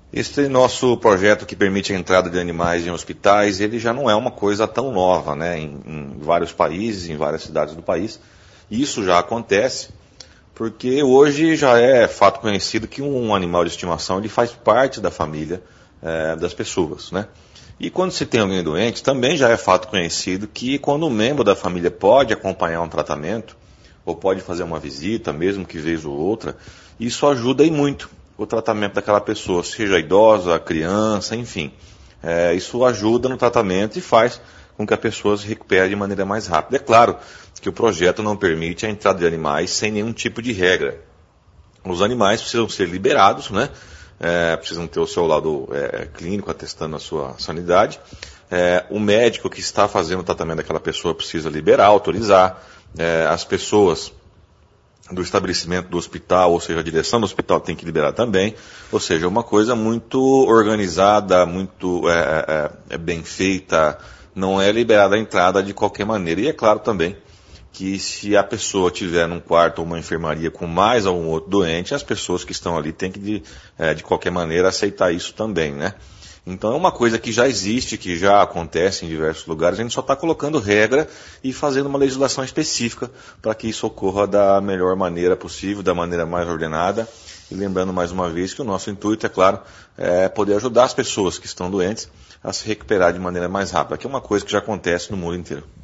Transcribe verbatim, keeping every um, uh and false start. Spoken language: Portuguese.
Este nosso projeto que permite a entrada de animais em hospitais, ele já não é uma coisa tão nova, né? Em, em vários países, em várias cidades do país. Isso já acontece, porque hoje já é fato conhecido que um animal de estimação ele faz parte da família é, das pessoas, né? E quando se tem alguém doente, também já é fato conhecido que quando um membro da família pode acompanhar um tratamento, ou pode fazer uma visita, mesmo que vez ou outra, isso ajuda e muito o tratamento daquela pessoa, seja idosa, criança, enfim. É, isso ajuda no tratamento e faz com que a pessoa se recupere de maneira mais rápida. É claro que o projeto não permite a entrada de animais sem nenhum tipo de regra. Os animais precisam ser liberados, né? É, precisam ter o seu lado é, clínico atestando a sua sanidade. É, o médico que está fazendo o tratamento daquela pessoa precisa liberar, autorizar. É, as pessoas do estabelecimento do hospital, ou seja, a direção do hospital tem que liberar também, ou seja, uma coisa muito organizada, muito é, é, é bem feita, não é liberada a entrada de qualquer maneira. E é claro também que se a pessoa tiver num quarto ou uma enfermaria com mais algum outro doente, as pessoas que estão ali têm que, de, é, de qualquer maneira, aceitar isso também, né? Então é uma coisa que já existe, que já acontece em diversos lugares, a gente só está colocando regra e fazendo uma legislação específica para que isso ocorra da melhor maneira possível, da maneira mais ordenada. E lembrando mais uma vez que o nosso intuito, é claro, é poder ajudar as pessoas que estão doentes a se recuperar de maneira mais rápida, que é uma coisa que já acontece no mundo inteiro.